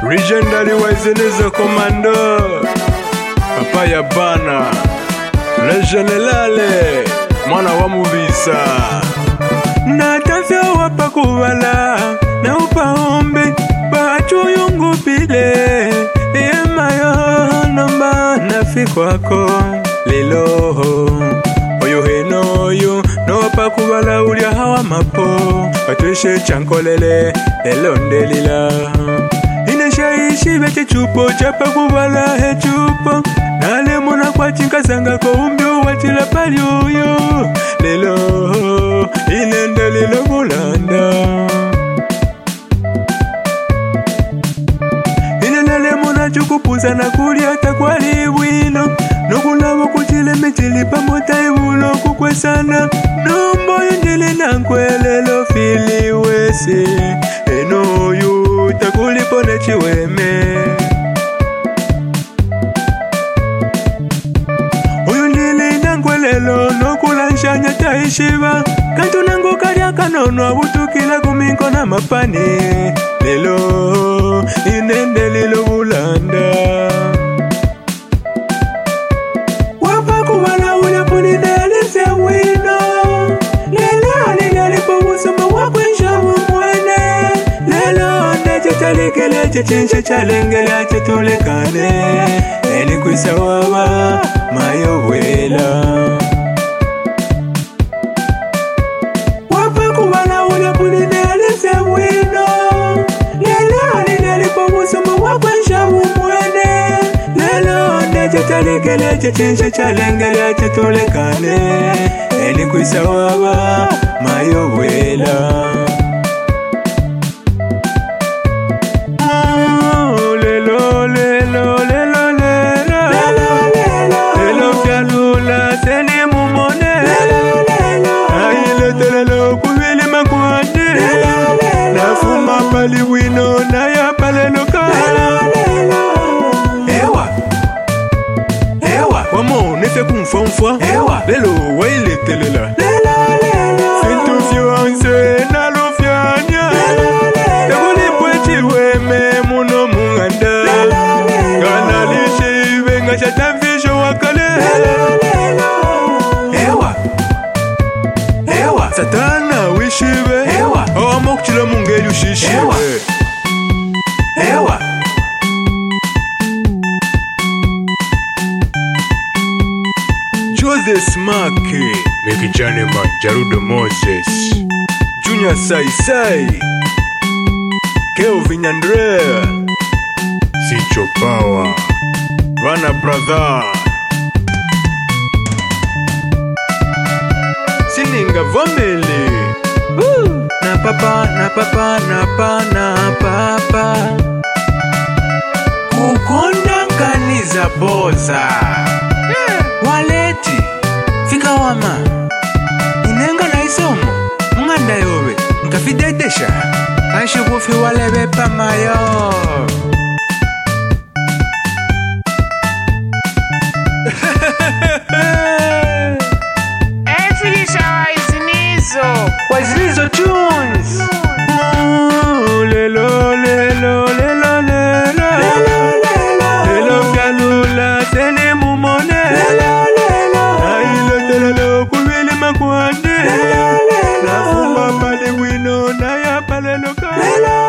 Legendary Wazenizo Commando Papa ya bana Le Generale Mwana wa Mubisa Na tafya wapa kuwala Na upaombe Bachu yungu pile Ema yo Namba nafikwako Lilo Oyo heno yo No wapa kuwala ulia hawa mapo Patwishe chankolele Elonde lila Ineshaishi vete chupo Chapa kuwala he chupo Nale muna kwa chinka sanga Kwa umbio watila pali uyo Lilo Inende lilo mulanda Inelele muna chukupuza na kulia takwali wino Nokulabo kuchile mechili pamota ibulo kukwe sana Nombo yundili na nkwelelo fili wesi Eno yu takulipone chiweme Uyundili na nkwelelo nokulanshanya taishiva Kantu nangu karya kanono abutukila kuminko na mapane Lelo inende lilo bulanda Kele chenche chalengele ache tulekane Eli kuisawawa mayo wela Wapa kuwala ule punine alise wino Lelo nileli kwa musuma wakwensha umwene Lelo neche talikele chenche chalengele ache tulekane Eli kuisawawa mayo wela Pali wino na ya pale loka Ewa Ewa Wamo nefe kumfamfwa Ewa Lelo waile telela Fintu fiwanse na lufianya Teguli pwechi weme muno munganda Gana lishi venga shatamfisho wakale Ewa Ewa Satana wishive Ewa Owa mokchila mungeli ushishive Ewa Jose Smaki Mikijane Majarudo Moses Junior Sai Kelvin Andrea Sicho Power Vana Brother Sininga Vomeli Na papa Kukonda nkaniza boza Waleti Fika wama Inenga na isomo Mnganda yobe Nkafidedesha Aishu kufi walebe pamayo Wazilizo tunes Lelo Fialula Tene mumone Aile telelo Kuwili makwande Na fuma pale wino Na ya pale loka